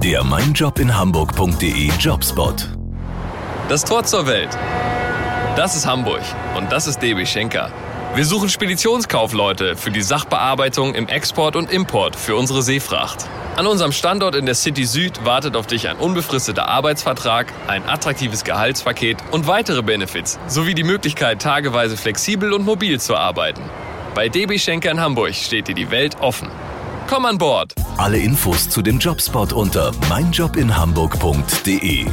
Der meinjobinhamburg.de Jobspot. Das Tor zur Welt. Das ist Hamburg und das ist DB Schenker. Wir suchen Speditionskaufleute für die Sachbearbeitung im Export und Import für unsere Seefracht. An unserem Standort in der City Süd wartet auf dich ein unbefristeter Arbeitsvertrag, ein attraktives Gehaltspaket und weitere Benefits, sowie die Möglichkeit, tageweise flexibel und mobil zu arbeiten. Bei DB Schenker in Hamburg steht dir die Welt offen. Komm an Bord! Alle Infos zu dem Jobspot unter meinjobinhamburg.de.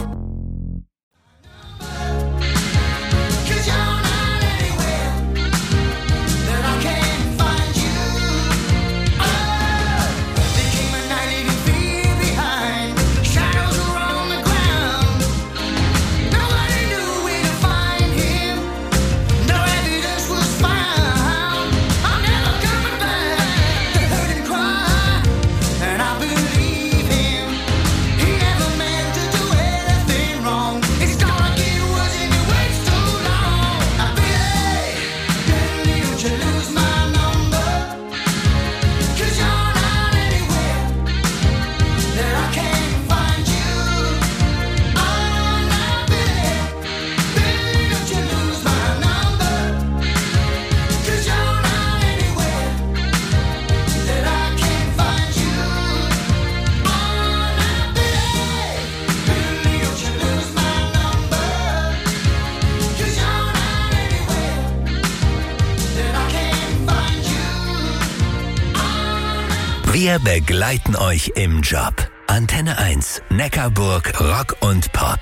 Wir begleiten euch im Job. Antenne 1, Neckarburg, Rock und Pop.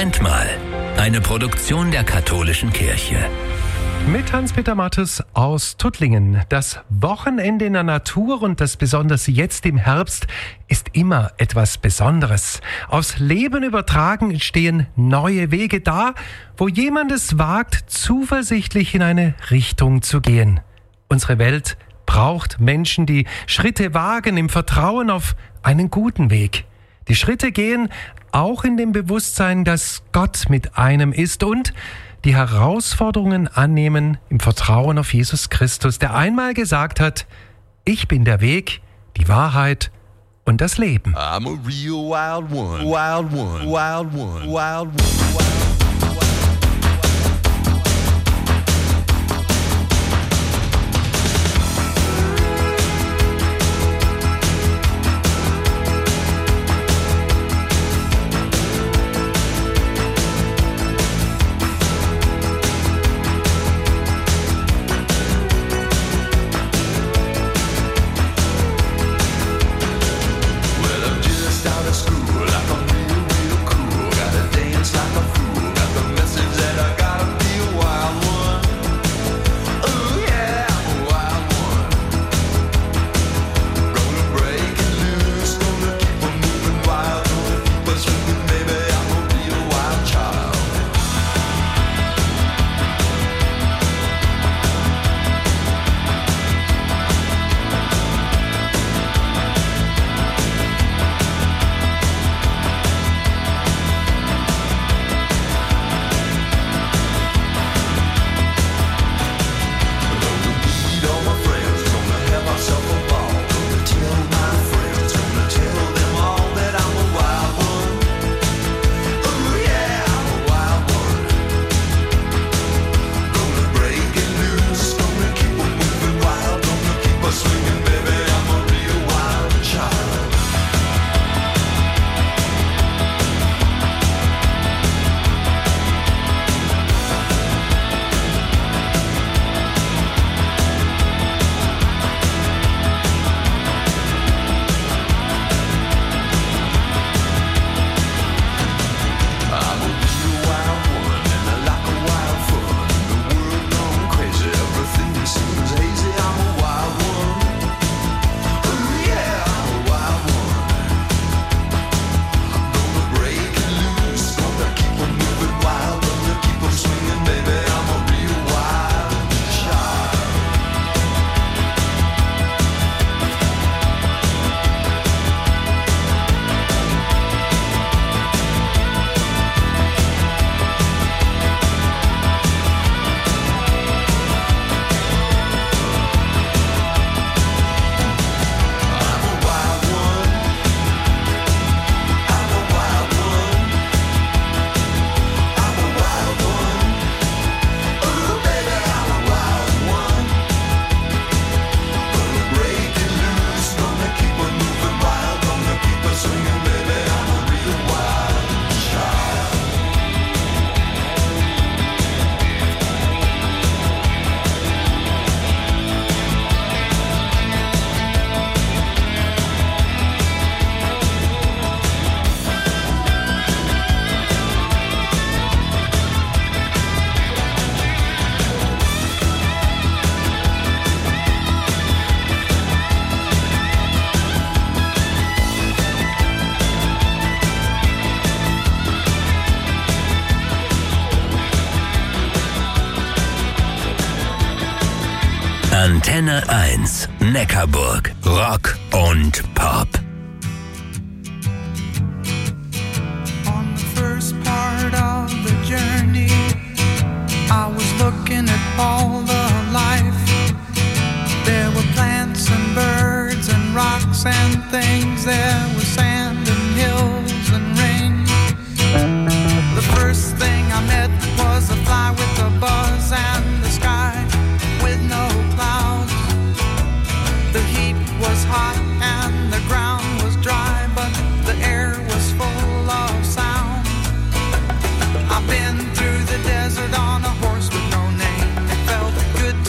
Moment mal. Eine Produktion der Katholischen Kirche. Mit Hans-Peter Mattes aus Tuttlingen. Das Wochenende in der Natur und das besonders jetzt im Herbst ist immer etwas Besonderes. Aufs Leben übertragen entstehen neue Wege da, wo jemand es wagt, zuversichtlich in eine Richtung zu gehen. Unsere Welt braucht Menschen, die Schritte wagen im Vertrauen auf einen guten Weg. Die Schritte gehen auch in dem Bewusstsein, dass Gott mit einem ist und die Herausforderungen annehmen im Vertrauen auf Jesus Christus, der einmal gesagt hat, ich bin der Weg, die Wahrheit und das Leben. I'm a real wild one, wild one, wild one, wild one, wild one. Antenne 1, Neckarburg, Rock und Pop. On the first part of the journey, I was looking at all the life. There were plants and birds and rocks and things. There was sand and hills and rain. The first thing I met was a fly with a buzz and the sky with no clouds. The heat was hot and the ground was dry, but the air was full of sound. I've been through the desert on